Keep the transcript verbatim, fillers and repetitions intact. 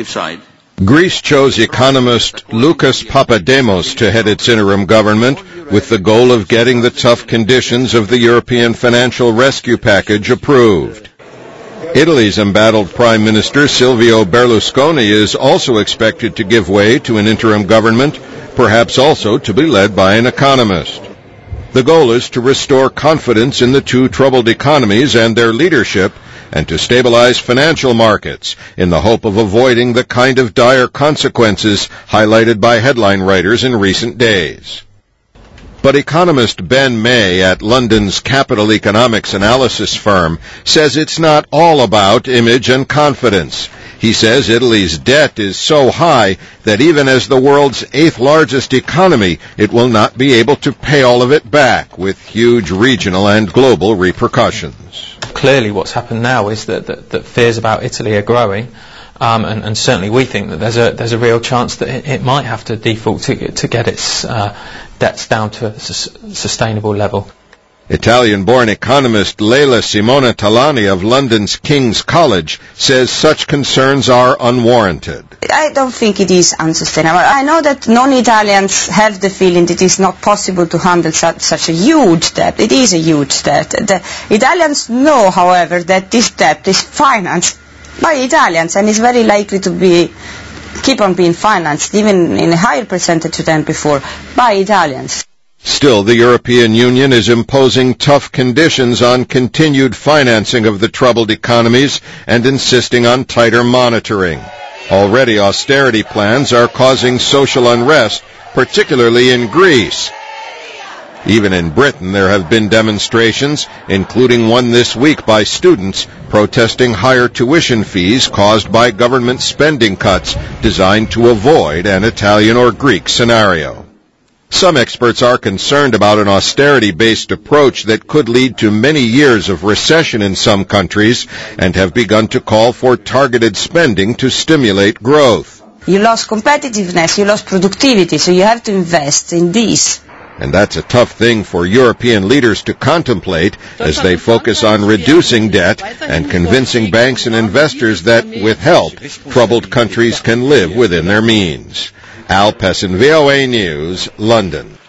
positive side. Greece chose economist Lucas Papademos to head its interim government with the goal of getting the tough conditions of the European financial rescue package approved. Italy's embattled Prime Minister Silvio Berlusconi is also expected to give way to an interim government, perhaps also to be led by an economist. The goal is to restore confidence in the two troubled economies and their leadership, and to stabilize financial markets in the hope of avoiding the kind of dire consequences highlighted by headline writers in recent days. But economist Ben May at London's Capital Economics analysis firm says it's not all about image and confidence. He says Italy's debt is so high that even as the world's eighth largest economy, it will not be able to pay all of it back, with huge regional and global repercussions. Clearly what's happened now is that, that, that fears about Italy are growing, um, and, and certainly we think that there's a, there's a real chance that it, it might have to default to, to get its uh, debts down to a su- sustainable level. Italian-born economist Leila Simona Talani of London's King's College says such concerns are unwarranted. I don't think it is unsustainable. I know that non-Italians have the feeling that it is not possible to handle such, such a huge debt. It is a huge debt. The Italians know, however, that this debt is financed by Italians and is very likely to be keep on being financed, even in a higher percentage than before, by Italians. Still, the European Union is imposing tough conditions on continued financing of the troubled economies and insisting on tighter monitoring. Already, austerity plans are causing social unrest, particularly in Greece. Even in Britain, there have been demonstrations, including one this week by students protesting higher tuition fees caused by government spending cuts designed to avoid an Italian or Greek scenario. Some experts are concerned about an austerity-based approach that could lead to many years of recession in some countries and have begun to call for targeted spending to stimulate growth. You lost competitiveness, you lost productivity, so you have to invest in these. And that's a tough thing for European leaders to contemplate as they focus on reducing debt and convincing banks and investors that, with help, troubled countries can live within their means. Al Pessin, V O A News, London.